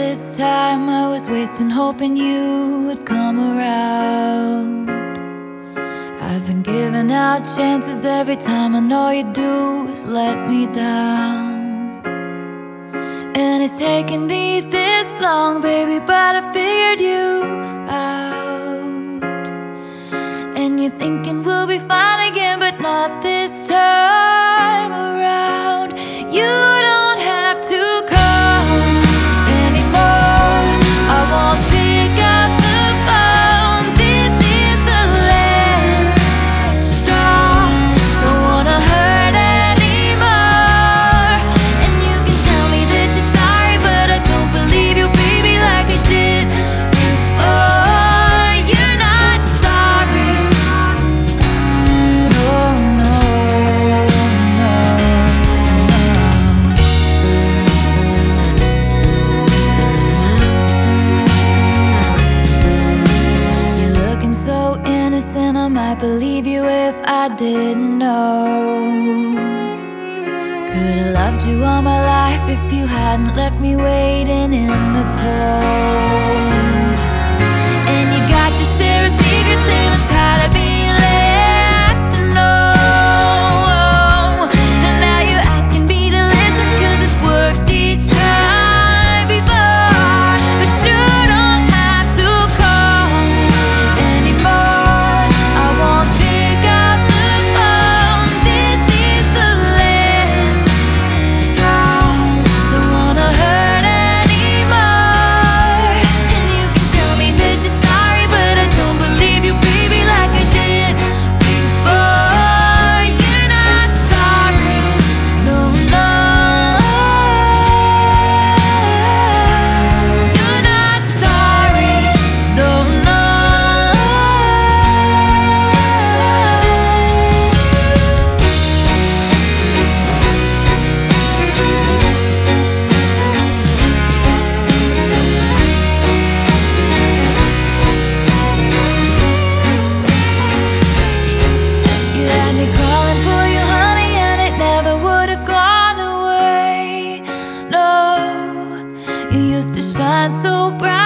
this time I was wasting hoping you would come around. I've been giving out chances every time, and all you do is let me down. And it's taken me this long, baby, but I figured you out. And you're thinking we'll be fine again, but not this time around. You don't have to come anymore. I won't pick up the phone. This is the last straw. Don't wanna hurt anymore. And you can tell me that you're sorry, but I don't believe you, baby, like I did before. You're not sorry. No, no, no, no. You're looking so innocent, I might believe you if I didn't know. Could've loved you all my life if you hadn't left me waiting in the cold. And you got your share of secrets, and I'm tired of being last to know. And now you're asking me to listen, 'cause it's worked each time before. But you don't have to call anymore. I won't pick up the phone. This is the last straw. Don't wanna hurt anymore. And you can tell me that you're sorry, but I don't believe you, baby, like I did before. You're not sorry. No, no. You're not sorry. No, no. You had me crawling for you, honey, and it never would have gone away. No, you used to shine so bright.